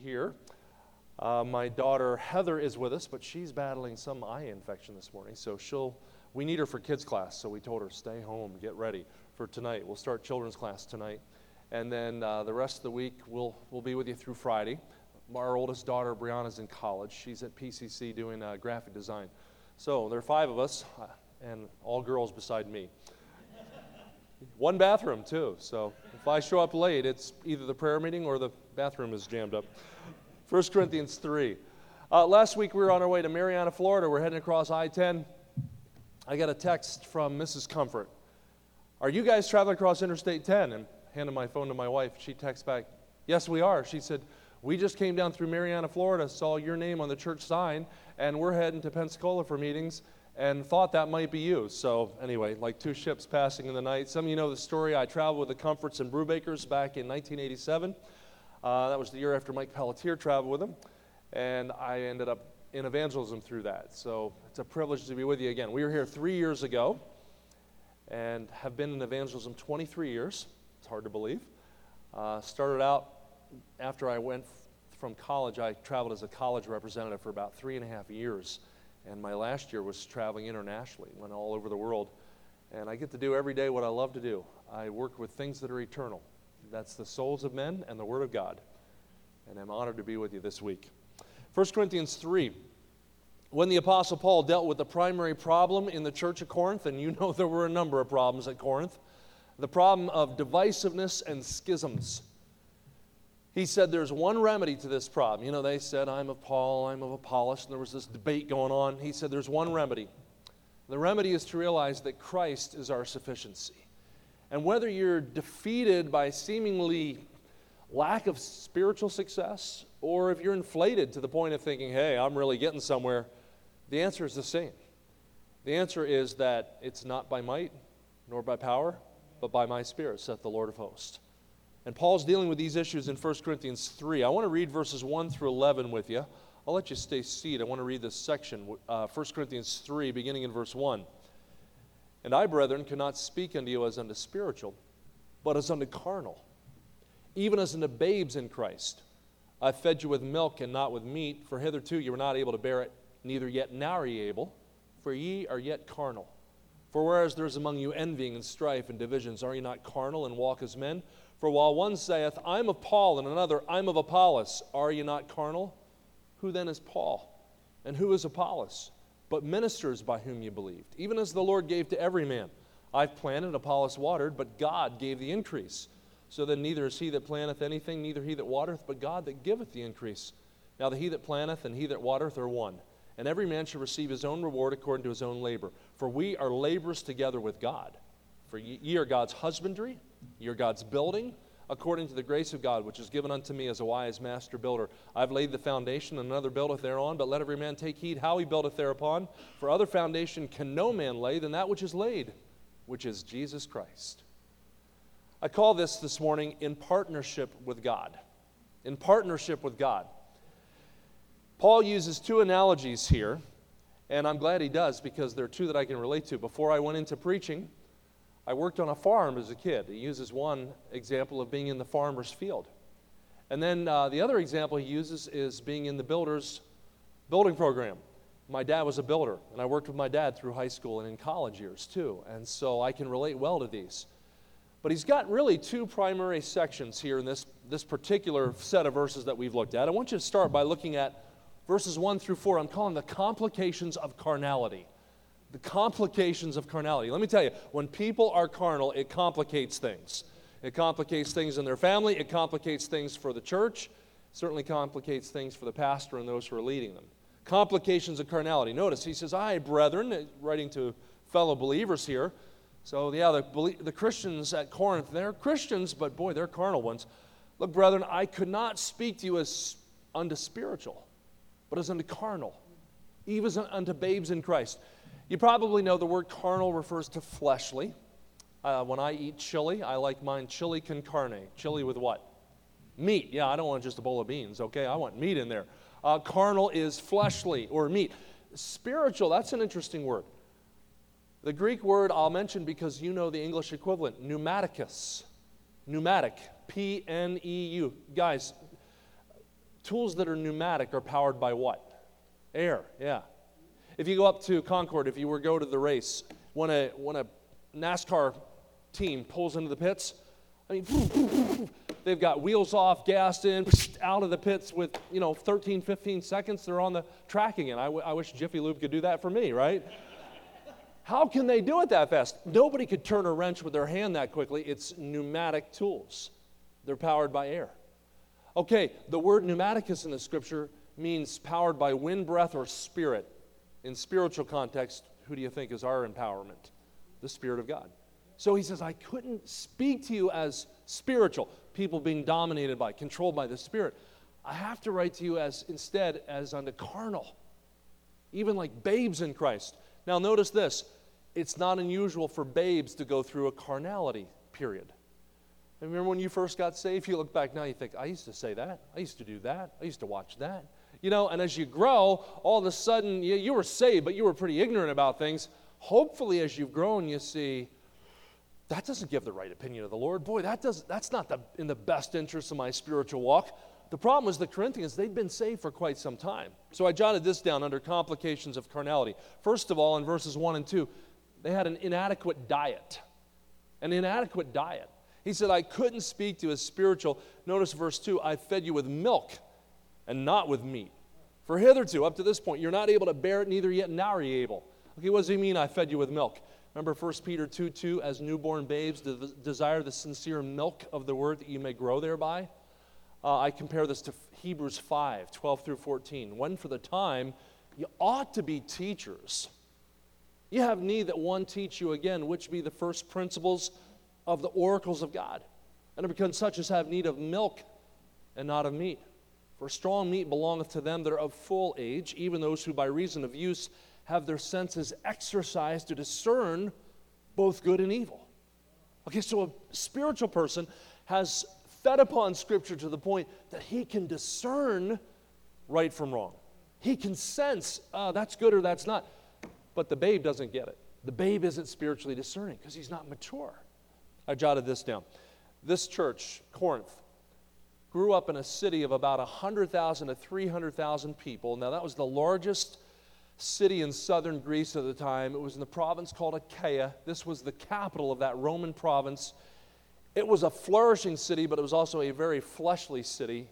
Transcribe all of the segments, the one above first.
Here. My daughter Heather is with us, but she's battling some eye infection this morning, so we need her for kids class, so we told her stay home, get ready for tonight. We'll start children's class tonight, and then the rest of the week we'll be with you through Friday. Our oldest daughter Brianna's in college. She's at PCC doing graphic design. So there are 5 of us, and all girls beside me. One bathroom too, so if I show up late, it's either the prayer meeting or the bathroom is jammed up. 1 Corinthians 3. Last week we were on our way to Marianna, Florida. We're heading across I-10. I got a text from Mrs. Comfort. Are you guys traveling across Interstate 10? And handed my phone to my wife. She texts back, yes, we are. She said, we just came down through Marianna, Florida, saw your name on the church sign, and we're heading to Pensacola for meetings, and thought that might be you. So anyway, like 2 ships passing in the night. Some of you know the story. I traveled with the Comforts and Brewbakers back in 1987. That was the year after Mike Pelletier traveled with them, and I ended up in evangelism through that. So it's a privilege to be with you again. We were here 3 years ago and have been in evangelism 23 years. It's hard to believe. Started out after I went from college. I traveled as a college representative for about 3.5 years, and my last year was traveling internationally, went all over the world, and I get to do every day what I love to do. I work with things that are eternal. That's the souls of men and the Word of God. And I'm honored to be with you this week. 1 Corinthians 3. When the Apostle Paul dealt with the primary problem in the church of Corinth, and you know there were a number of problems at Corinth, the problem of divisiveness and schisms. He said there's one remedy to this problem. You know, they said, I'm of Paul, I'm of Apollos, and there was this debate going on. He said there's one remedy. The remedy is to realize that Christ is our sufficiency. And whether you're defeated by seemingly lack of spiritual success, or if you're inflated to the point of thinking, hey, I'm really getting somewhere, the answer is the same. The answer is that it's not by might, nor by power, but by my Spirit, saith the Lord of hosts. And Paul's dealing with these issues in 1 Corinthians 3. I want to read verses 1 through 11 with you. I'll let you stay seated. I want to read this section, 1 Corinthians 3, beginning in verse 1. And I, brethren, cannot speak unto you as unto spiritual, but as unto carnal, even as unto babes in Christ. I fed you with milk and not with meat, for hitherto you were not able to bear it, neither yet now are ye able, for ye are yet carnal. For whereas there is among you envying and strife and divisions, are ye not carnal and walk as men? For while one saith, I am of Paul, and another, I am of Apollos, are ye not carnal? Who then is Paul? And who is Apollos? But ministers by whom you believed, even as the Lord gave to every man. I've planted, Apollos watered, but God gave the increase. So then neither is he that planteth anything, neither he that watereth, but God that giveth the increase. Now the he that planteth and he that watereth are one, and every man shall receive his own reward according to his own labor. For we are laborers together with God. For ye are God's husbandry, ye are God's building, according to the grace of God, which is given unto me as a wise master builder. I've laid the foundation, and another buildeth thereon, but let every man take heed how he buildeth thereupon. For other foundation can no man lay than that which is laid, which is Jesus Christ. I call this morning, in partnership with God. In partnership with God. Paul uses 2 analogies here, and I'm glad he does, because there are 2 that I can relate to. Before I went into preaching, I worked on a farm as a kid. He uses one example of being in the farmer's field. And then the other example he uses is being in the builder's building program. My dad was a builder, and I worked with my dad through high school and in college years too. And so I can relate well to these. But he's got really 2 primary sections here in this particular set of verses that we've looked at. I want you to start by looking at verses 1 through 4. I'm calling the complications of carnality. The complications of carnality. Let me tell you, when people are carnal, it complicates things. It complicates things in their family. It complicates things for the church. It certainly complicates things for the pastor and those who are leading them. Complications of carnality. Notice, he says, I, brethren, writing to fellow believers here. So, yeah, the Christians at Corinth, they're Christians, but boy, they're carnal ones. Look, brethren, I could not speak to you as unto spiritual, but as unto carnal, even as unto babes in Christ. You probably know the word carnal refers to fleshly. When I eat chili, I like mine chili con carne. Chili with what? Meat. Yeah, I don't want just a bowl of beans, okay? I want meat in there. Carnal is fleshly or meat. Spiritual, that's an interesting word. The Greek word I'll mention because you know the English equivalent, pneumaticus. Pneumatic, P-N-E-U. Guys, Tools that are pneumatic are powered by what? Air, yeah. If you go up to Concord, if you were to go to the race, when a NASCAR team pulls into the pits, I mean, they've got wheels off, gassed in, out of the pits with, 13, 15 seconds, they're on the track again. I wish Jiffy Lube could do that for me, right? How can they do it that fast? Nobody could turn a wrench with their hand that quickly. It's pneumatic tools. They're powered by air. Okay, the word pneumaticus in the scripture means powered by wind, breath, or spirit. In spiritual context, who do you think is our empowerment? The Spirit of God. So he says, I couldn't speak to you as spiritual, people being dominated by, controlled by the Spirit. I have to write to you instead as unto carnal, even like babes in Christ. Now notice this, it's not unusual for babes to go through a carnality period. Remember when you first got saved, you look back now, you think, I used to say that, I used to do that, I used to watch that. And as you grow, all of a sudden, you were saved, but you were pretty ignorant about things. Hopefully, as you've grown, you see, that doesn't give the right opinion of the Lord. Boy, that's not in the best interest of my spiritual walk. The problem was the Corinthians, they'd been saved for quite some time. So I jotted this down under complications of carnality. First of all, in verses 1 and 2, they had an inadequate diet. An inadequate diet. He said, I couldn't speak to you as spiritual. Notice verse 2, I fed you with milk and not with meat. For hitherto, up to this point, you're not able to bear it, neither yet now are you able. Okay, what does he mean, I fed you with milk? Remember 1 Peter 2:2, as newborn babes desire the sincere milk of the word that you may grow thereby. I compare this to Hebrews 5:12 through 14. When for the time you ought to be teachers, you have need that one teach you again, which be the first principles of the oracles of God, and to become such as have need of milk and not of meat. For strong meat belongeth to them that are of full age, even those who by reason of use have their senses exercised to discern both good and evil. Okay, so a spiritual person has fed upon Scripture to the point that he can discern right from wrong. He can sense, that's good or that's not. But the babe doesn't get it. The babe isn't spiritually discerning because he's not mature. I jotted this down. This church, Corinth, grew up in a city of about 100,000 to 300,000 people. Now, that was the largest city in southern Greece at the time. It was in the province called Achaia. This was the capital of that Roman province. It was a flourishing city, but it was also a very fleshly city.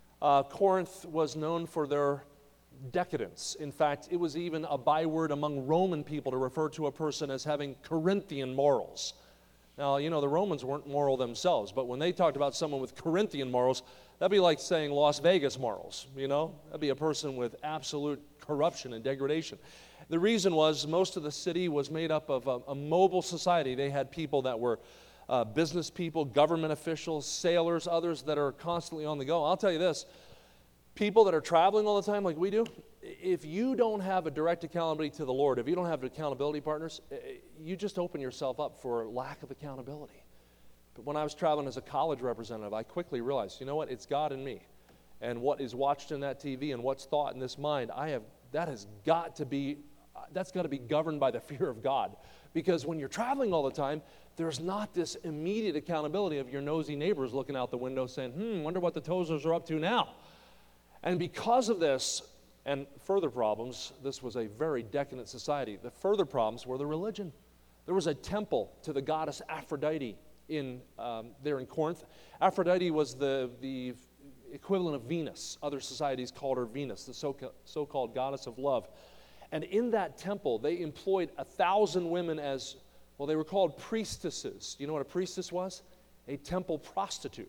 Corinth was known for their decadence. In fact, it was even a byword among Roman people to refer to a person as having Corinthian morals. Now, the Romans weren't moral themselves, but when they talked about someone with Corinthian morals, that'd be like saying Las Vegas morals, That'd be a person with absolute corruption and degradation. The reason was most of the city was made up of a mobile society. They had people that were business people, government officials, sailors, others that are constantly on the go. I'll tell you this, people that are traveling all the time like we do, if you don't have a direct accountability to the Lord, if you don't have accountability partners, you just open yourself up for lack of accountability. But when I was traveling as a college representative, I quickly realized, you know what, it's God and me. And what is watched in that TV and what's thought in this mind, that's got to be governed by the fear of God. Because when you're traveling all the time, there's not this immediate accountability of your nosy neighbors looking out the window saying, wonder what the Tozers are up to now. And because of this and further problems, this was a very decadent society. The further problems were the religion. There was a temple to the goddess Aphrodite there in Corinth. Aphrodite was the equivalent of Venus. Other societies called her Venus, the so-called goddess of love. And in that temple, they employed 1,000 women as, they were called priestesses. Do you know what a priestess was? A temple prostitute.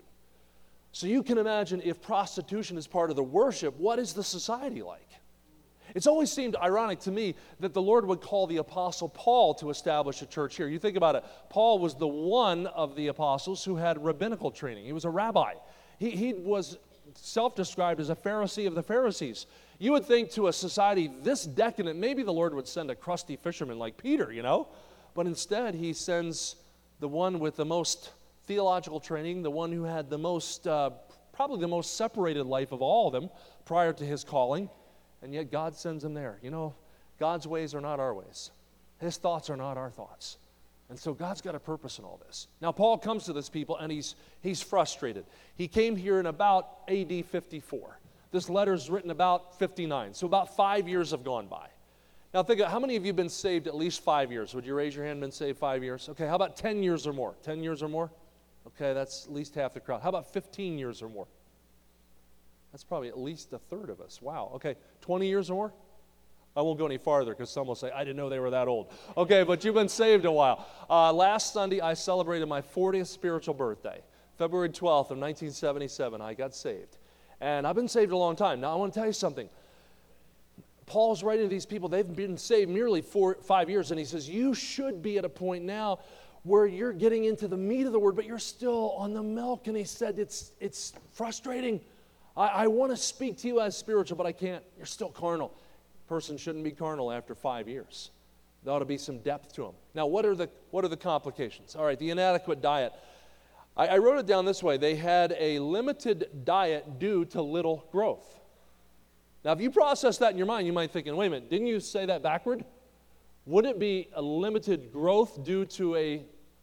So you can imagine if prostitution is part of the worship, what is the society like? It's always seemed ironic to me that the Lord would call the Apostle Paul to establish a church here. You think about it. Paul was the one of the apostles who had rabbinical training. He was a rabbi. He was self-described as a Pharisee of the Pharisees. You would think to a society this decadent, maybe the Lord would send a crusty fisherman like Peter, But instead, he sends the one with the most theological training, the one who had the most, probably the most separated life of all of them prior to his calling, and yet God sends him there. God's ways are not our ways. His thoughts are not our thoughts. And so God's got a purpose in all this. Now, Paul comes to this people, and he's frustrated. He came here in about AD 54. This letter is written about 59, so about 5 years have gone by. Now think of how many of you have been saved at least 5 years? Would you raise your hand, been saved 5 years? Okay, how about 10 years or more? 10 years or more? Okay, that's at least half the crowd. How about 15 years or more? That's probably at least a third of us. Wow, okay, 20 years or more? I won't go any farther because some will say, I didn't know they were that old. Okay, but you've been saved a while. Last Sunday, I celebrated my 40th spiritual birthday. February 12th of 1977, I got saved. And I've been saved a long time. Now, I want to tell you something. Paul's writing to these people, they've been saved nearly 5 years, and he says, you should be at a point now where you're getting into the meat of the word, but you're still on the milk. And he said, it's frustrating. I want to speak to you as spiritual, but I can't. You're still carnal. Person shouldn't be carnal after 5 years. There ought to be some depth to them. Now, what are the complications? All right, the inadequate diet. I wrote it down this way. They had a limited diet due to little growth. Now, if you process that in your mind, you might be thinking, wait a minute, didn't you say that backward? Would it be a limited growth due to a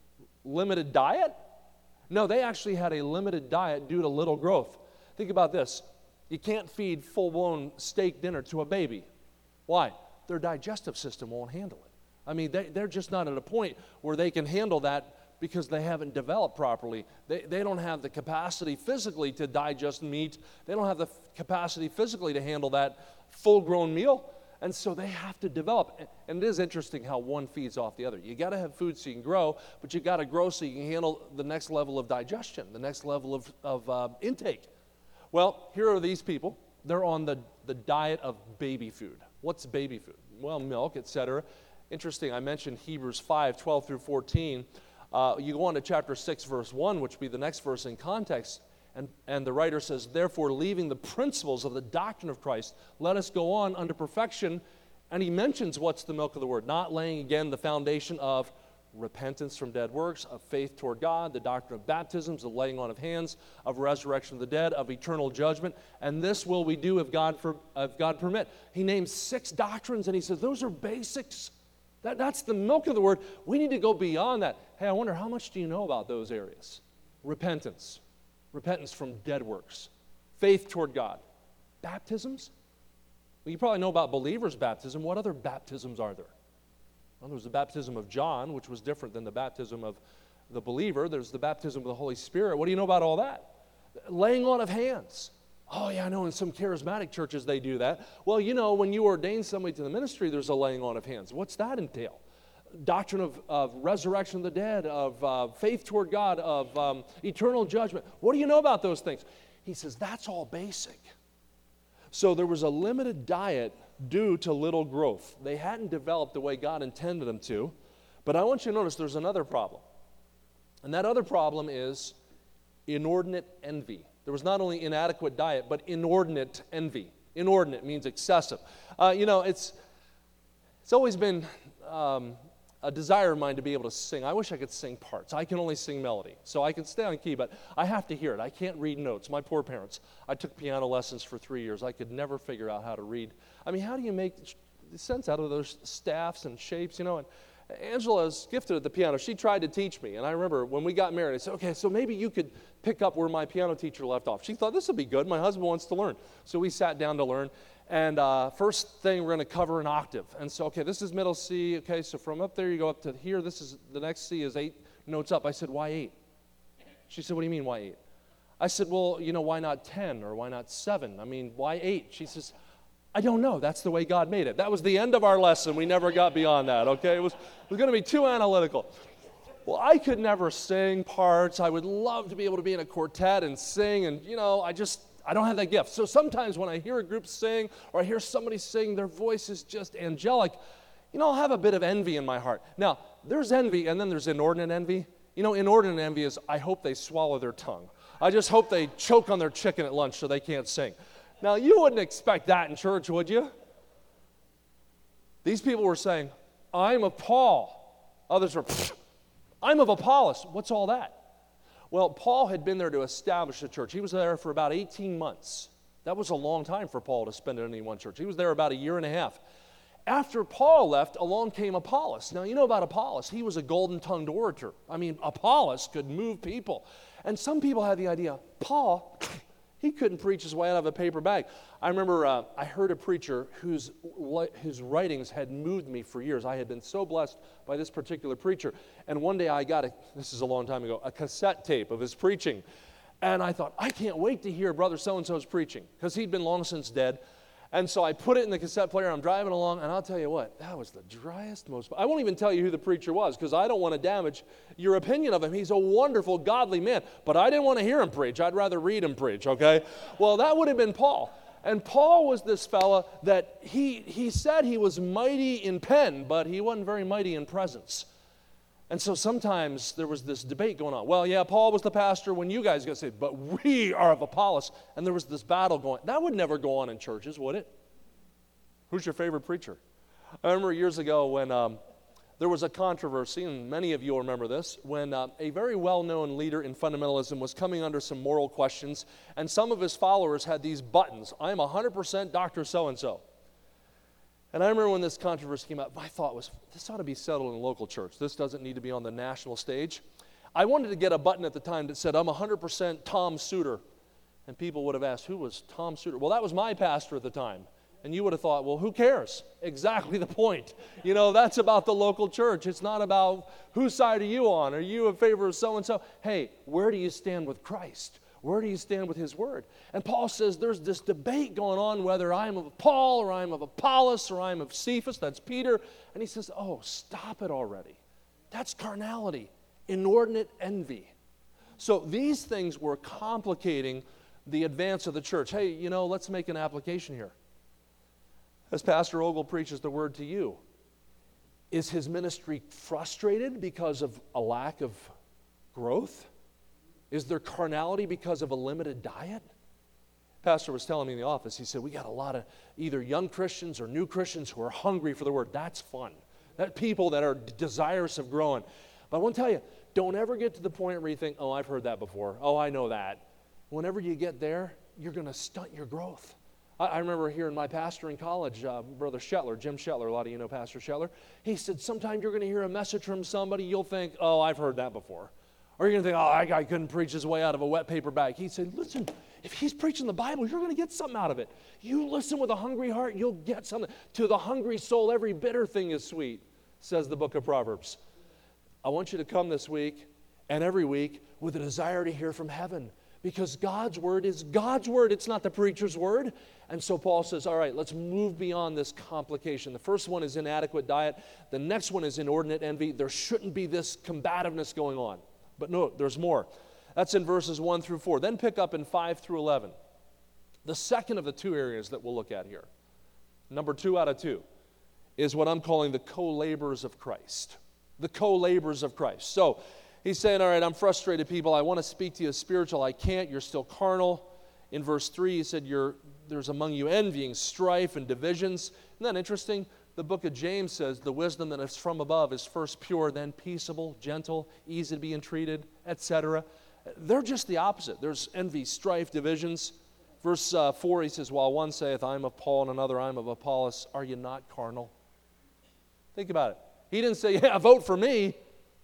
limited diet? No, they actually had a limited diet due to little growth. Think about this. You can't feed full-blown steak dinner to a baby. Why? Their digestive system won't handle it. I mean, they're just not at a point where they can handle that because they haven't developed properly. They don't have the capacity physically to digest meat. They don't have the capacity physically to handle that full-grown meal. And so they have to develop. And it is interesting how one feeds off the other. You got to have food so you can grow, but you got to grow so you can handle the next level of digestion, the next level of intake. Well, here are these people. They're on the diet of baby food. What's baby food? Well, milk, etc. Interesting, I mentioned Hebrews 5, 12 through 14. You go on to chapter 6, verse 1, which would be the next verse in context, and the writer says, therefore, leaving the principles of the doctrine of Christ, let us go on unto perfection. And he mentions what's the milk of the word, not laying again the foundation of repentance from dead works, of faith toward God, the doctrine of baptisms, the laying on of hands, of resurrection of the dead, of eternal judgment. And this will we do if God permit. He names 6 doctrines, and he says those are basics. That's the milk of the word. We need to go beyond that. Hey, I wonder how much do you know about those areas? Repentance from dead works, faith toward God, baptisms. Well, you probably know about believers' baptism. What other baptisms are there? Well, there was the baptism of John, which was different than the baptism of the believer. There's the baptism of the Holy Spirit. What do you know about all that? Laying on of hands. Oh, yeah, I know in some charismatic churches they do that. Well, you know, when you ordain somebody to the ministry, there's a laying on of hands. What's that entail? Doctrine of resurrection of the dead, of faith toward God, of eternal judgment. What do you know about those things? He says, that's all basic. So there was a limited diet due to little growth. They hadn't developed the way God intended them to. But I want you to notice there's another problem. And that other problem is inordinate envy. There was not only inadequate diet, but inordinate envy. Inordinate means excessive. It's always been a desire of mine to be able to sing. I wish I could sing parts. I can only sing melody. So I can stay on key, but I have to hear it. I can't read notes. My poor parents. I took piano lessons for 3 years. I could never figure out how to read. I mean, how do you make sense out of those staffs and shapes, And Angela is gifted at the piano. She tried to teach me, and I remember when we got married, I said, okay, so maybe you could pick up where my piano teacher left off. She thought, this would be good. My husband wants to learn. So we sat down to learn, and first thing, we're going to cover an octave. And so, okay, this is middle C. Okay, so from up there, you go up to here. The next C is 8 notes up. I said, why 8? She said, what do you mean, why 8? I said, well, why not 10 or why not 7? I mean, why 8? She says, I don't know. That's the way God made it. That was the end of our lesson. We never got beyond that, okay? It was going to be too analytical. Well, I could never sing parts. I would love to be able to be in a quartet and sing, and, I don't have that gift. So sometimes when I hear a group sing or I hear somebody sing, their voice is just angelic, I'll have a bit of envy in my heart. Now, there's envy, and then there's inordinate envy. Inordinate envy is I hope they swallow their tongue. I just hope they choke on their chicken at lunch so they can't sing. Now, you wouldn't expect that in church, would you? These people were saying, I'm of Paul. Others were, I'm of Apollos. What's all that? Well, Paul had been there to establish the church. He was there for about 18 months. That was a long time for Paul to spend in any one church. He was there about a year and a half. After Paul left, along came Apollos. Now, you know about Apollos. He was a golden-tongued orator. I mean, Apollos could move people. And some people had the idea, Paul He couldn't preach his way out of a paper bag. I remember I heard a preacher whose writings had moved me for years. I had been so blessed by this particular preacher. And one day I got, this is a long time ago, a cassette tape of his preaching. And I thought, I can't wait to hear Brother so-and-so's preaching, because he'd been long since dead. And so I put it in the cassette player. I'm driving along, and I'll tell you what, that was the driest, I won't even tell you who the preacher was, because I don't want to damage your opinion of him. He's a wonderful, godly man, but I didn't want to hear him preach. I'd rather read him preach, okay? Well, that would have been Paul. And Paul was this fella that he said he was mighty in pen, but he wasn't very mighty in presence. And so sometimes there was this debate going on. Well, yeah, Paul was the pastor when you guys got saved, but we are of Apollos. And there was this battle going. That would never go on in churches, would it? Who's your favorite preacher? I remember years ago when there was a controversy, and many of you will remember this, when a very well-known leader in fundamentalism was coming under some moral questions, and some of his followers had these buttons. I'm 100% Dr. So-and-so. And I remember when this controversy came out, my thought was, this ought to be settled in a local church. This doesn't need to be on the national stage. I wanted to get a button at the time that said, I'm 100% Tom Suter. And people would have asked, who was Tom Suter? Well, that was my pastor at the time. And you would have thought, well, who cares? Exactly the point. You know, that's about the local church. It's not about whose side are you on? Are you in favor of so-and-so? Hey, where do you stand with Christ? Where do you stand with his word? And Paul says there's this debate going on whether I'm of Paul or I'm of Apollos or I'm of Cephas, that's Peter. And he says, oh, stop it already. That's carnality, inordinate envy. So these things were complicating the advance of the church. Hey, you know, let's make an application here. As Pastor Ogle preaches the word to you, is his ministry frustrated because of a lack of growth? Is there carnality because of a limited diet? Pastor was telling me in the office, he said, we got a lot of either young Christians or new Christians who are hungry for the word. That's fun. That people that are desirous of growing. But I want to tell you, don't ever get to the point where you think, oh, I've heard that before. Oh, I know that. Whenever you get there, you're going to stunt your growth. I remember hearing my pastor in college, Brother Shetler, Jim Shetler, a lot of you know Pastor Shetler. He said, sometimes you're going to hear a message from somebody, you'll think, oh, I've heard that before. Or you're going to think, oh, that guy couldn't preach his way out of a wet paper bag. He said, listen, if he's preaching the Bible, you're going to get something out of it. You listen with a hungry heart, you'll get something. To the hungry soul, every bitter thing is sweet, says the book of Proverbs. I want you to come this week and every week with a desire to hear from heaven, because God's word is God's word. It's not the preacher's word. And so Paul says, all right, let's move beyond this complication. The first one is inadequate diet. The next one is inordinate envy. There shouldn't be this combativeness going on. But no, there's more. That's in verses 1 through 4. Then pick up in 5 through 11. The second of the two areas that we'll look at here, number 2 out of 2, is what I'm calling the co-laborers of Christ. The co-laborers of Christ. So he's saying, all right, I'm frustrated, people. I want to speak to you spiritual. I can't. You're still carnal. In verse 3, he said, there's among you envying, strife, and divisions. Isn't that interesting? The book of James says the wisdom that is from above is first pure, then peaceable, gentle, easy to be entreated, etc. They're just the opposite. There's envy, strife, divisions. Verse 4, he says, while one saith, I'm of Paul, and another, I'm of Apollos, are you not carnal? Think about it. He didn't say, yeah, vote for me.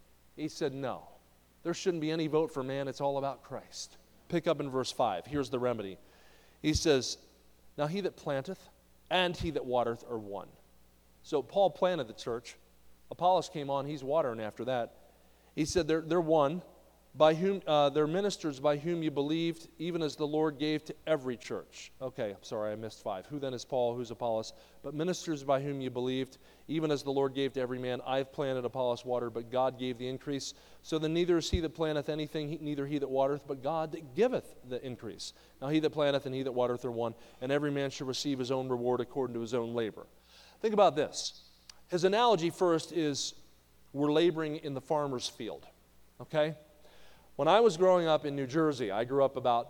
He said, no. There shouldn't be any vote for man. It's all about Christ. Pick up in verse 5. Here's the remedy. He says, now he that planteth and he that watereth are one. So Paul planted the church. Apollos came on. He's watering after that. He said they're one, by whom they're ministers by whom you believed, even as the Lord gave to every church. Okay, I'm sorry, I missed 5. Who then is Paul? Who's Apollos? But ministers by whom you believed, even as the Lord gave to every man. I've planted, Apollos watered, but God gave the increase. So then neither is he that planteth anything, neither he that watereth, but God that giveth the increase. Now he that planteth and he that watereth are one, and every man shall receive his own reward according to his own labor. Think about this. His analogy first is we're laboring in the farmer's field, okay? When I was growing up in New Jersey, I grew up about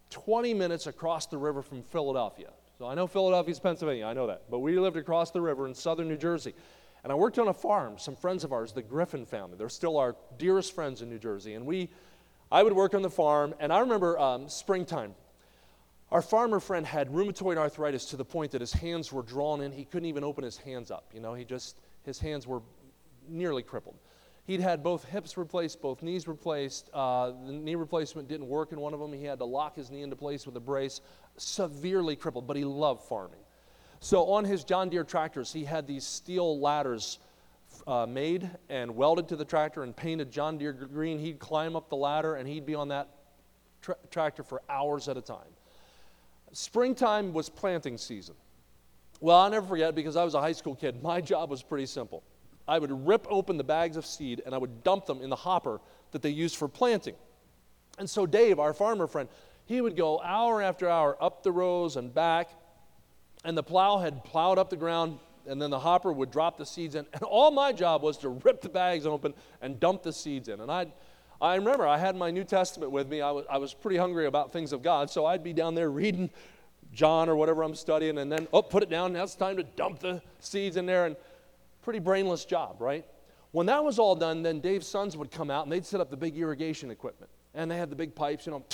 20 minutes across the river from Philadelphia. So I know Philadelphia's Pennsylvania, I know that. But we lived across the river in southern New Jersey. And I worked on a farm, some friends of ours, the Griffin family. They're still our dearest friends in New Jersey. And I would work on the farm, and I remember springtime. Our farmer friend had rheumatoid arthritis to the point that his hands were drawn in. He couldn't even open his hands up. You know, his hands were nearly crippled. He'd had both hips replaced, both knees replaced. The knee replacement didn't work in one of them. He had to lock his knee into place with a brace. Severely crippled, but he loved farming. So on his John Deere tractors, he had these steel ladders made and welded to the tractor and painted John Deere green. He'd climb up the ladder, and he'd be on that tractor for hours at a time. Springtime was planting season. Well, I'll never forget, because I was a high school kid, my job was pretty simple. I would rip open the bags of seed, and I would dump them in the hopper that they used for planting. And so Dave, our farmer friend, he would go hour after hour up the rows and back, and the plow had plowed up the ground, and then the hopper would drop the seeds in. And all my job was to rip the bags open and dump the seeds in. And I remember I had my New Testament with me. I was pretty hungry about things of God, so I'd be down there reading John or whatever I'm studying, and then, put it down. Now it's time to dump the seeds in there. And pretty brainless job, right? When that was all done, then Dave's sons would come out, and they'd set up the big irrigation equipment. And they had the big pipes, and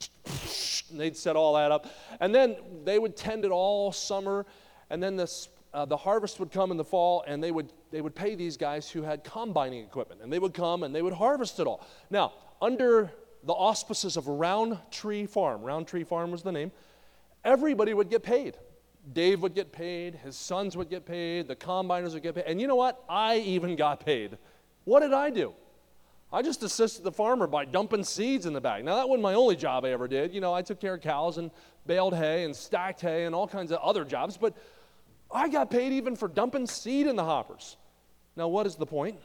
they'd set all that up. And then they would tend it all summer, and then the harvest would come in the fall, and they would pay these guys who had combining equipment, and they would come and they would harvest it all. Now, under the auspices of Roundtree Farm was the name, everybody would get paid. Dave would get paid, his sons would get paid, the combiners would get paid, and you know what? I even got paid. What did I do? I just assisted the farmer by dumping seeds in the bag. Now, that wasn't my only job I ever did. You know, I took care of cows and baled hay and stacked hay and all kinds of other jobs, but I got paid even for dumping seed in the hoppers. Now, what is the point?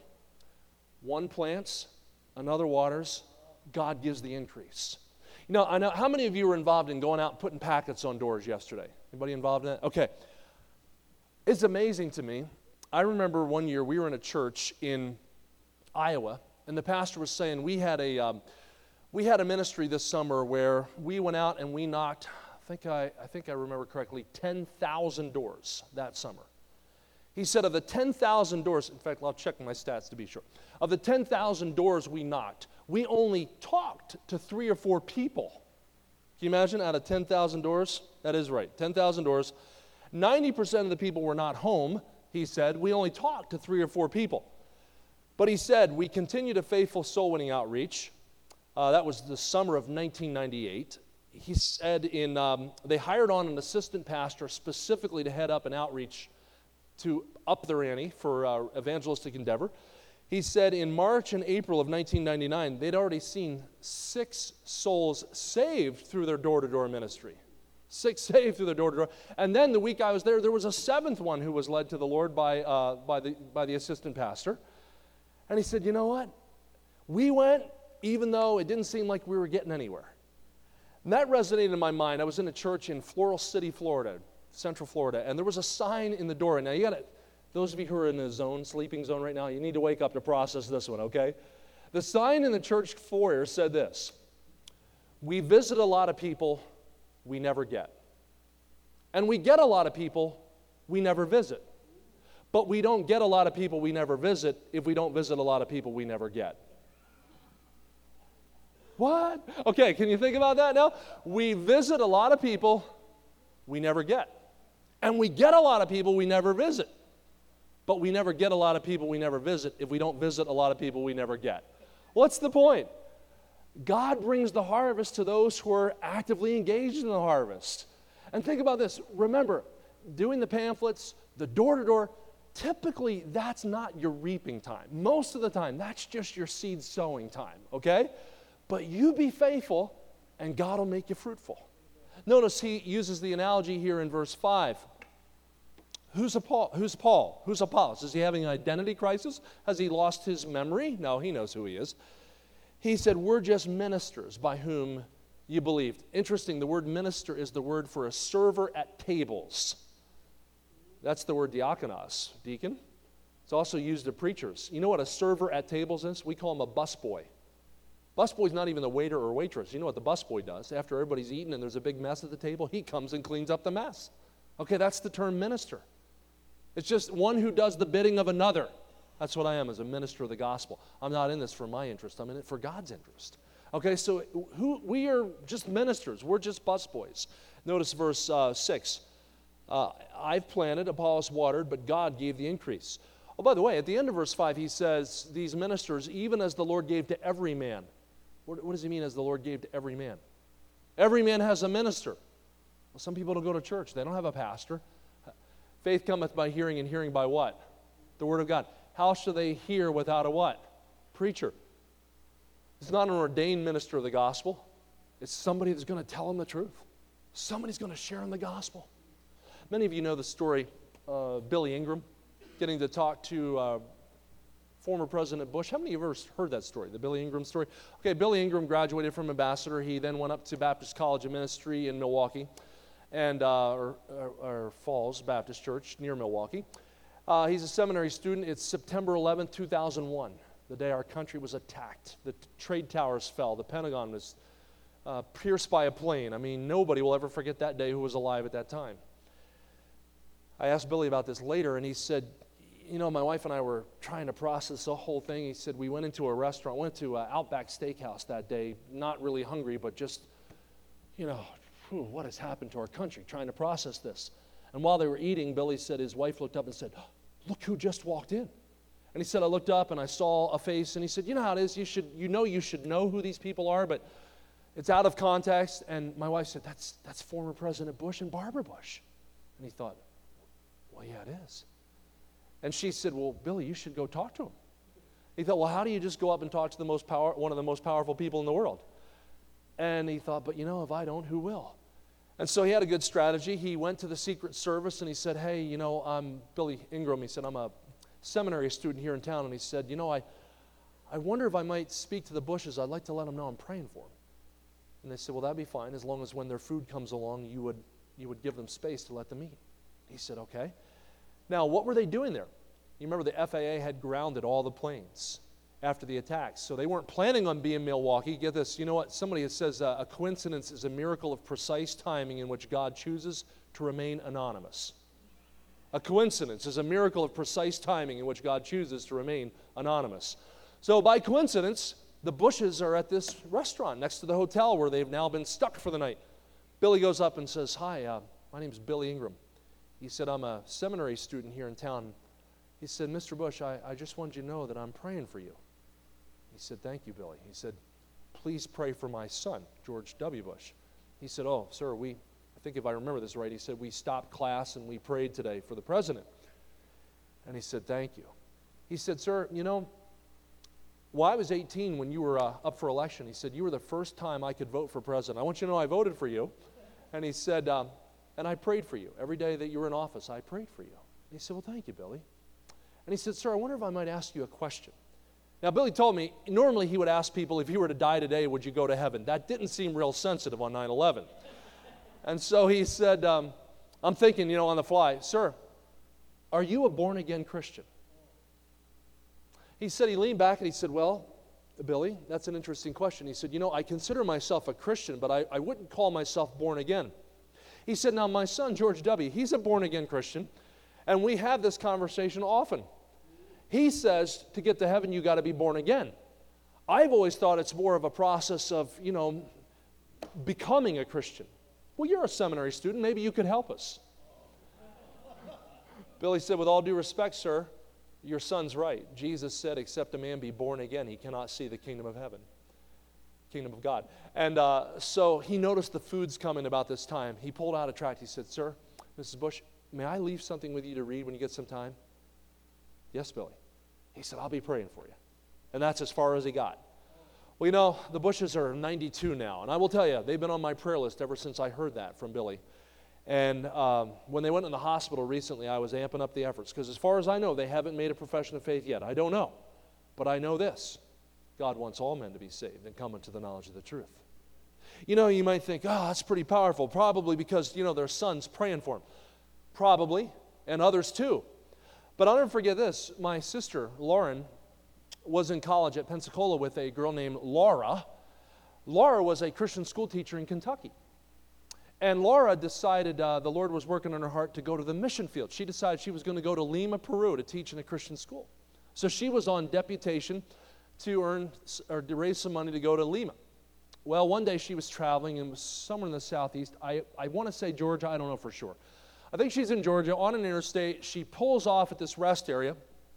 One plants, another waters, God gives the increase. You know, I know, how many of you were involved in going out and putting packets on doors yesterday? Anybody involved in that? Okay. It's amazing to me. I remember one year we were in a church in Iowa, and the pastor was saying we had a ministry this summer where we went out and we knocked, I think I remember correctly, 10,000 doors that summer. He said of the 10,000 doors, in fact, I'll check my stats to be sure. Of the 10,000 doors we knocked, we only talked to 3 or 4 people. Can you imagine, out of 10,000 doors? That is right, 10,000 doors. 90% of the people were not home, he said. We only talked to 3 or 4 people. But he said, we continued a faithful soul-winning outreach. That was the summer of 1998. He said they hired on an assistant pastor specifically to head up an outreach to up their ante for evangelistic endeavor. He said in March and April of 1999, they'd already seen 6 souls saved through their door-to-door ministry. 6 saved through their door-to-door. And then the week I was there was a 7th one who was led to the Lord by the assistant pastor. And he said, you know what? We went even though it didn't seem like we were getting anywhere. And that resonated in my mind. I was in a church in Floral City, Florida, Central Florida, and there was a sign in the door. And now those of you who are in the sleeping zone right now, you need to wake up to process this one, okay? The sign in the church foyer said this: we visit a lot of people we never get. And we get a lot of people we never visit. But we don't get a lot of people we never visit if we don't visit a lot of people we never get. What? Okay, can you think about that now? We visit a lot of people we never get. And we get a lot of people we never visit. But we never get a lot of people we never visit if we don't visit a lot of people we never get. What's the point? God brings the harvest to those who are actively engaged in the harvest. And think about this. Remember, doing the pamphlets, the door-to-door, typically that's not your reaping time. Most of the time, that's just your seed sowing time, okay? But you be faithful, and God will make you fruitful. Notice he uses the analogy here in verse 5. Who's Paul? Who's Apollos? Is he having an identity crisis? Has he lost his memory? No, he knows who he is. He said, we're just ministers by whom you believed. Interesting, the word minister is the word for a server at tables. That's the word diakonos, deacon. It's also used of preachers. You know what a server at tables is? We call him a busboy. Busboy's not even the waiter or waitress. You know what the busboy does? After everybody's eaten and there's a big mess at the table, he comes and cleans up the mess. Okay, that's the term minister. It's just one who does the bidding of another. That's what I am as a minister of the gospel. I'm not in this for my interest. I'm in it for God's interest. Okay, so we are just ministers. We're just busboys. Notice verse 6. I've planted, Apollos watered, but God gave the increase. Oh, by the way, at the end of verse 5, he says, these ministers, even as the Lord gave to every man. What does he mean, as the Lord gave to every man? Every man has a minister. Well, some people don't go to church. They don't have a pastor. Faith cometh by hearing, and hearing by what? The Word of God. How shall they hear without a what? Preacher. It's not an ordained minister of the gospel. It's somebody that's going to tell them the truth. Somebody's going to share them the gospel. Many of you know the story of Billy Ingram getting to talk to former President Bush. How many of you have ever heard that story, the Billy Ingram story? Okay, Billy Ingram graduated from Ambassador. He then went up to Baptist College of Ministry in Milwaukee, and or Falls Baptist Church near Milwaukee. He's a seminary student. It's September 11, 2001, the day our country was attacked. The trade towers fell. The Pentagon was pierced by a plane. I mean, nobody will ever forget that day who was alive at that time. I asked Billy about this later, and he said, you know, my wife and I were trying to process the whole thing. He said, we went into a restaurant, went to Outback Steakhouse that day, not really hungry, but just, you know, what has happened to our country, trying to process this. And while they were eating, Billy said his wife looked up and said, look who just walked in. And he said, I looked up and I saw a face, and he said, you know how it is, you should know who these people are, but it's out of context. And my wife said, that's former President Bush and Barbara Bush. And he thought, well, yeah, it is. And she said, well, Billy, you should go talk to him. He thought, well, how do you just go up and talk to one of the most powerful people in the world? And he thought, but you know, if I don't, who will? And so he had a good strategy. He went to the Secret Service and he said, hey, you know, I'm Billy Ingram. He said, I'm a seminary student here in town. And he said, you know, I wonder if I might speak to the Bushes. I'd like to let them know I'm praying for them. And they said, well, that'd be fine, as long as when their food comes along, you would give them space to let them eat. He said, okay. Now, what were they doing there? You remember the FAA had grounded all the planes after the attacks. So they weren't planning on being in Milwaukee. Get this, you know what? Somebody says a coincidence is a miracle of precise timing in which God chooses to remain anonymous. A coincidence is a miracle of precise timing in which God chooses to remain anonymous. So by coincidence, the Bushes are at this restaurant next to the hotel where they've now been stuck for the night. Billy goes up and says, hi, my name's Billy Ingram. He said, I'm a seminary student here in town. He said, Mr. Bush, I just wanted you to know that I'm praying for you. He said, thank you, Billy. He said, please pray for my son, George W. Bush. He said, oh, sir, I think if I remember this right, he said, we stopped class and we prayed today for the president. And he said, thank you. He said, sir, you know, well, I was 18 when you were up for election. He said, you were the first time I could vote for president. I want you to know I voted for you. And he said, and I prayed for you. Every day that you were in office, I prayed for you. And he said, well, thank you, Billy. And he said, sir, I wonder if I might ask you a question. Now, Billy told me, normally he would ask people, if you were to die today, would you go to heaven? That didn't seem real sensitive on 9/11. And so he said, I'm thinking, you know, on the fly, sir, are you a born-again Christian? He said, he leaned back and he said, well, Billy, that's an interesting question. He said, you know, I consider myself a Christian, but I wouldn't call myself born again. He said, now my son, George W., he's a born-again Christian, and we have this conversation often. He says, to get to heaven, you got to be born again. I've always thought it's more of a process of, you know, becoming a Christian. Well, you're a seminary student. Maybe you could help us. Billy said, with all due respect, sir, your son's right. Jesus said, except a man be born again, he cannot see the kingdom of heaven, kingdom of God. And so he noticed the food's coming about this time. He pulled out a tract. He said, sir, Mrs. Bush, may I leave something with you to read when you get some time? Yes, Billy. He said, I'll be praying for you. And that's as far as he got. Well, you know, the Bushes are 92 now. And I will tell you, they've been on my prayer list ever since I heard that from Billy. And when they went in the hospital recently, I was amping up the efforts. Because as far as I know, they haven't made a profession of faith yet. I don't know. But I know this. God wants all men to be saved and come into the knowledge of the truth. You know, you might think, oh, that's pretty powerful. Probably because, you know, their son's praying for him. Probably. And others too. But I'll never forget this. My sister, Lauren, was in college at Pensacola with a girl named Laura. Laura was a Christian school teacher in Kentucky. And Laura decided the Lord was working on her heart to go to the mission field. She decided she was going to go to Lima, Peru to teach in a Christian school. So she was on deputation to raise some money to go to Lima. Well, one day she was traveling and was somewhere in the southeast. I want to say Georgia. I don't know for sure. I think she's in Georgia on an interstate. She pulls off at this rest area,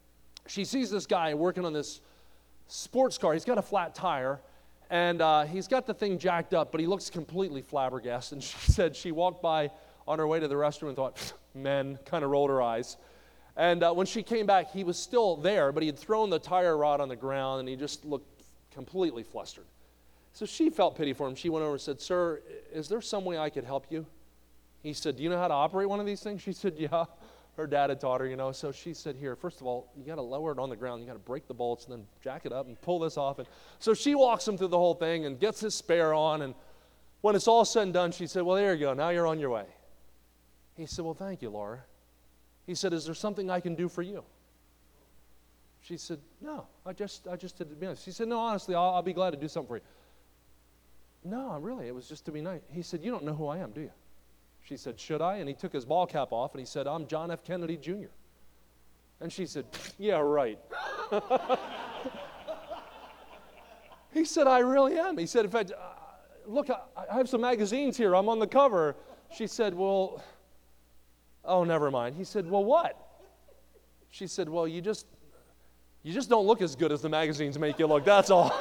she sees this guy working on this sports car. He's got a flat tire, and he's got the thing jacked up, but he looks completely flabbergasted. And she said she walked by on her way to the restroom and thought, men, kind of rolled her eyes. And when she came back, he was still there, but he had thrown the tire rod on the ground, and he just looked completely flustered. So she felt pity for him. She went over and said, "Sir, is there some way I could help you?" He said, "Do you know how to operate one of these things?" She said, "Yeah." Her dad had taught her, So she said, "Here, first of all, you got to lower it on the ground. You got to break the bolts and then jack it up and pull this off." And so she walks him through the whole thing and gets his spare on. And when it's all said and done, she said, "Well, there you go. Now you're on your way." He said, "Well, thank you, Laura." He said, "Is there something I can do for you?" She said, "No, I just did it." She said, "No, honestly, I'll be glad to do something for you." "No, really, it was just to be nice." He said, "You don't know who I am, do you?" She said, "Should I?" And he took his ball cap off and he said, "I'm John F. Kennedy Jr." And she said, "Yeah, right." He said, "I really am." He said, "In fact, look, I have some magazines here. I'm on the cover." She said, "Well, oh, never mind." He said, "Well, what?" She said, "Well, you just don't look as good as the magazines make you look, that's all."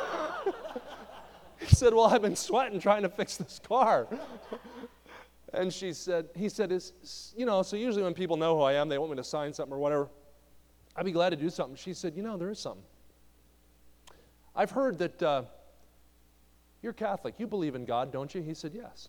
He said, "Well, I've been sweating trying to fix this car." And he said, "So usually when people know who I am, they want me to sign something or whatever. I'd be glad to do something." She said, "There is something. I've heard that you're Catholic. You believe in God, don't you?" He said, "Yes."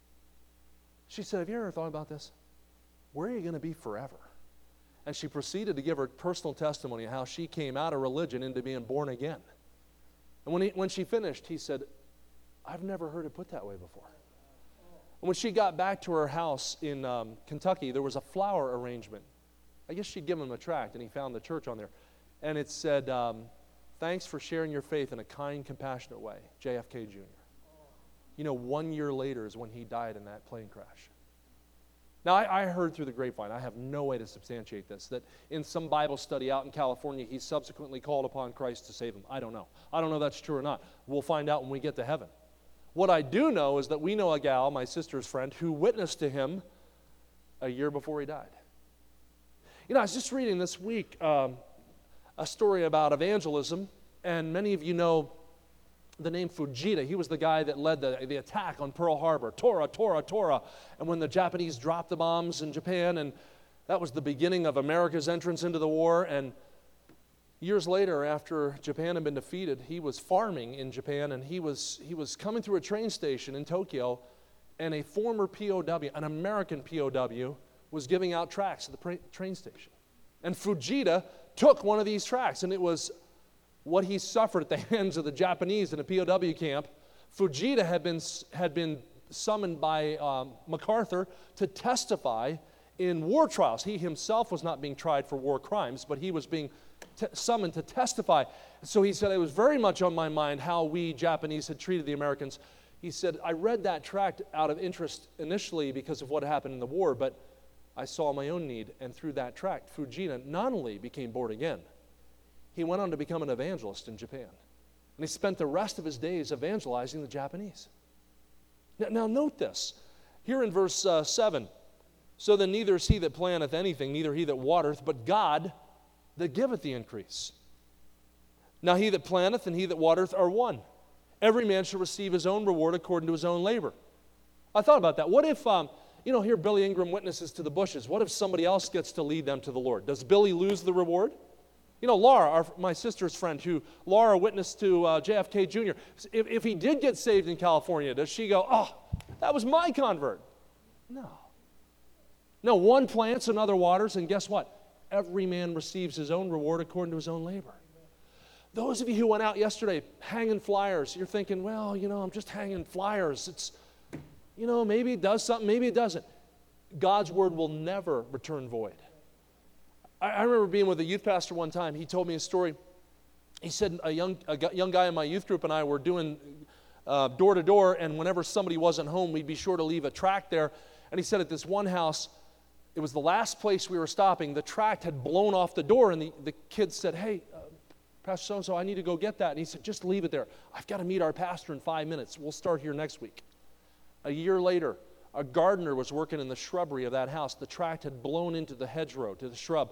She said, "Have you ever thought about this? Where are you going to be forever?" And she proceeded to give her personal testimony of how she came out of religion into being born again. And when she finished, he said, "I've never heard it put that way before." And when she got back to her house in Kentucky, there was a flower arrangement. I guess she'd given him a tract, and he found the church on there. And it said, "Thanks for sharing your faith in a kind, compassionate way, JFK Jr." 1 year later is when he died in that plane crash. Now, I heard through the grapevine, I have no way to substantiate this, that in some Bible study out in California, he subsequently called upon Christ to save him. I don't know. I don't know if that's true or not. We'll find out when we get to heaven. What I do know is that we know a gal, my sister's friend, who witnessed to him a year before he died. I was just reading this week a story about evangelism, and many of you know the name Fujita. He was the guy that led the attack on Pearl Harbor. Tora, Tora, Tora. And when the Japanese dropped the bombs in Japan, and that was the beginning of America's entrance into the war. And years later, after Japan had been defeated, he was farming in Japan, and he was coming through a train station in Tokyo, and a former POW, an American POW, was giving out tracts at the train station. And Fujita took one of these tracts, and it was what he suffered at the hands of the Japanese in a POW camp. Fujita had been summoned by MacArthur to testify in war trials. He himself was not being tried for war crimes, but he was being summoned to testify. So he said, "It was very much on my mind how we Japanese had treated the Americans." He said, "I read that tract out of interest initially because of what happened in the war, but I saw my own need, and through that tract, Fujita not only became born again, he went on to become an evangelist in Japan. And he spent the rest of his days evangelizing the Japanese." Now note this. Here in verse 7, "So then neither is he that planteth anything, neither he that watereth, but God that giveth the increase. Now he that planteth and he that watereth are one. Every man shall receive his own reward according to his own labor." I thought about that. What if, here Billy Ingram witnesses to the bushes. What if somebody else gets to lead them to the Lord? Does Billy lose the reward? Laura, my sister's friend, Laura witnessed to JFK Jr. If he did get saved in California, does she go, "Oh, that was my convert"? No. No, one plants, another waters, and guess what? Every man receives his own reward according to his own labor. Those of you who went out yesterday hanging flyers, you're thinking, "Well, I'm just hanging flyers. It's, maybe it does something, maybe it doesn't." God's word will never return void. I remember being with a youth pastor one time. He told me a story. He said a young guy in my youth group and I were doing door to door, and whenever somebody wasn't home, we'd be sure to leave a tract there. And he said at this one house, it was the last place we were stopping, the tract had blown off the door, and the kids said, "Hey, Pastor so-and-so, I need to go get that." And he said, "Just leave it there. I've got to meet our pastor in 5 minutes. We'll start here next week." A year later, a gardener was working in the shrubbery of that house. The tract had blown into the hedgerow, to the shrub.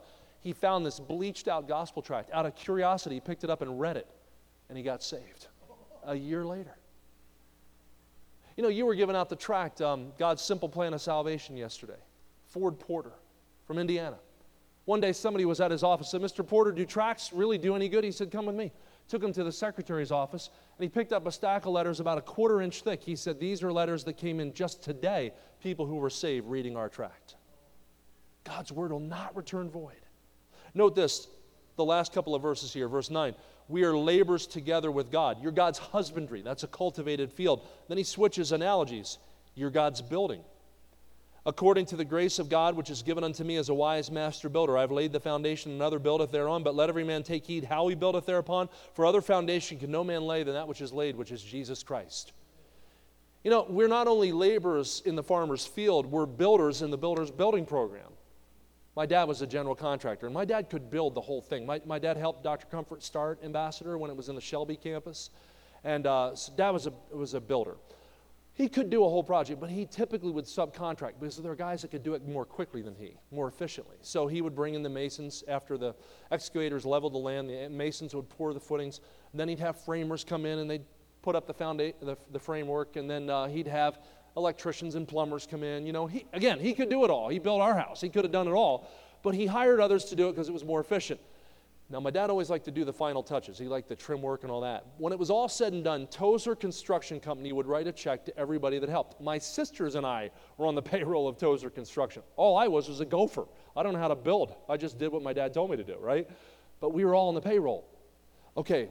he found this bleached out gospel tract. Out of curiosity, he picked it up and read it, and he got saved a year later. You know, you were giving out the tract, God's Simple Plan of Salvation, yesterday. Ford Porter from Indiana. One day somebody was at his office and said, Mr. Porter, do tracts really do any good? He said, come with me. Took him to the secretary's office, and he picked up a stack of letters about a quarter-inch thick. He said, these are letters that came in just today, people who were saved reading our tract. God's word will not return void. Note this, the last couple of verses here, verse 9. We are laborers together with God. You're God's husbandry. That's a cultivated field. Then he switches analogies. You're God's building. According to the grace of God, which is given unto me as a wise master builder, I have laid the foundation, another buildeth thereon, but let every man take heed how he buildeth thereupon. For other foundation can no man lay than that which is laid, which is Jesus Christ. You know, we're not only laborers in the farmer's field, we're builders in the builder's building program. My dad was a general contractor, and my dad could build the whole thing. My dad helped Dr. Comfort start Ambassador when it was in the Shelby campus, and so Dad was a builder. He could do a whole project, but he typically would subcontract because there are guys that could do it more quickly than he, more efficiently. So he would bring in the masons after the excavators leveled the land. The masons would pour the footings. And then he'd have framers come in, and they'd put up the framework, and then he'd have electricians and plumbers come in. You know, he could do it all. He built our house. He could have done it all, but he hired others to do it because it was more efficient. Now, my dad always liked to do the final touches. He liked the trim work and all that. When it was all said and done, Tozer Construction Company would write a check to everybody that helped. My sisters and I were on the payroll of Tozer Construction. All I was a gopher. I don't know how to build. I just did what my dad told me to do, right? But we were all on the payroll. Okay,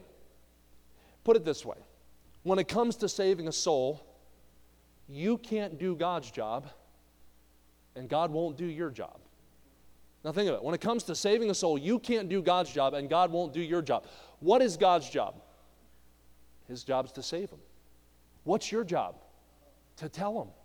put it this way. When it comes to saving a soul, you can't do God's job, and God won't do your job. Now think of it. When it comes to saving a soul, you can't do God's job, and God won't do your job. What is God's job? His job is to save him. What's your job? To tell him.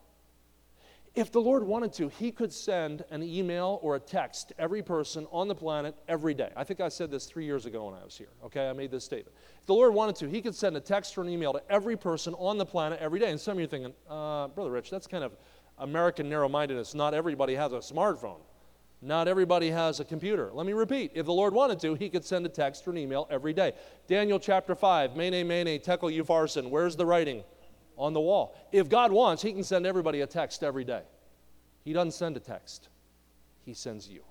If the Lord wanted to, he could send an email or a text to every person on the planet every day. I think I said this 3 years ago when I was here. Okay, I made this statement. If the Lord wanted to, he could send a text or an email to every person on the planet every day. And some of you are thinking, Brother Rich, that's kind of American narrow-mindedness. Not everybody has a smartphone. Not everybody has a computer. Let me repeat. If the Lord wanted to, he could send a text or an email every day. Daniel chapter 5, Mene, Mene, Tekel Upharsin. Where's the writing? On the wall. If God wants, he can send everybody a text every day. He doesn't send a text. He sends you.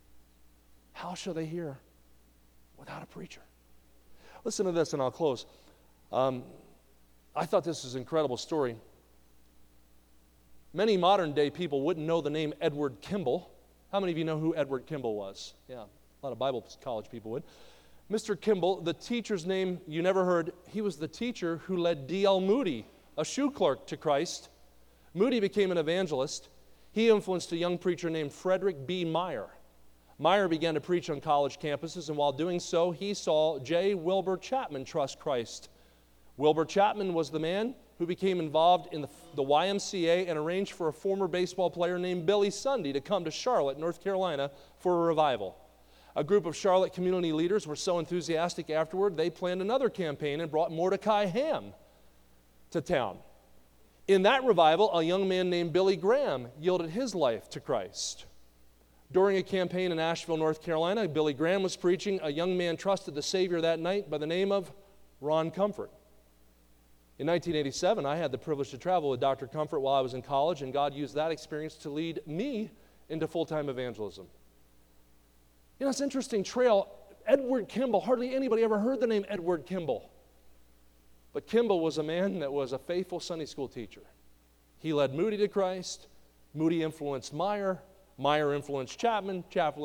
How shall they hear without a preacher? Listen to this and I'll close. I thought this was an incredible story. Many modern day people wouldn't know the name Edward Kimball. How many of you know who Edward Kimball was? Yeah, a lot of Bible college people would. Mr. Kimball, the teacher's name you never heard, he was the teacher who led D.L. Moody, a shoe clerk, to Christ. Moody became an evangelist. He influenced a young preacher named Frederick B. Meyer. Meyer began to preach on college campuses, and while doing so, he saw J. Wilbur Chapman trust Christ. Wilbur Chapman was the man who became involved in the YMCA and arranged for a former baseball player named Billy Sunday to come to Charlotte, North Carolina, for a revival. A group of Charlotte community leaders were so enthusiastic afterward, they planned another campaign and brought Mordecai Ham to town. In that revival, a young man named Billy Graham yielded his life to Christ. During a campaign in Asheville, North Carolina, Billy Graham was preaching. A young man trusted the Savior that night by the name of Ron Comfort. In 1987, I had the privilege to travel with Dr. Comfort while I was in college, and God used that experience to lead me into full-time evangelism. You know, it's an interesting trail. Edward Kimball, hardly anybody ever heard the name Edward Kimball. But Kimball was a man that was a faithful Sunday school teacher. He led Moody to Christ. Moody influenced Meyer. Meyer influenced Chapman.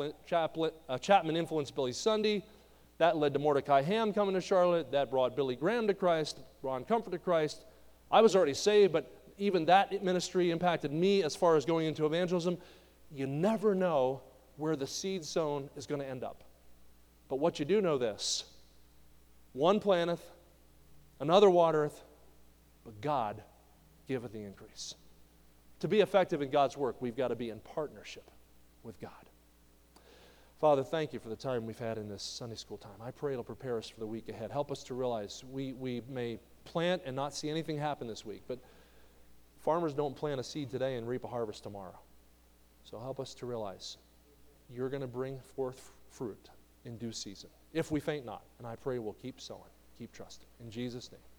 Chapman influenced Billy Sunday. That led to Mordecai Ham coming to Charlotte. That brought Billy Graham to Christ, Ron Comfort to Christ. I was already saved, but even that ministry impacted me as far as going into evangelism. You never know where the seed sown is going to end up. But what you do know this, one planteth, another watereth, but God giveth the increase. To be effective in God's work, we've got to be in partnership with God. Father, thank you for the time we've had in this Sunday school time. I pray it'll prepare us for the week ahead. Help us to realize we may plant and not see anything happen this week, but farmers don't plant a seed today and reap a harvest tomorrow. So help us to realize you're going to bring forth fruit in due season, if we faint not. And I pray we'll keep sowing, keep trusting. In Jesus' name.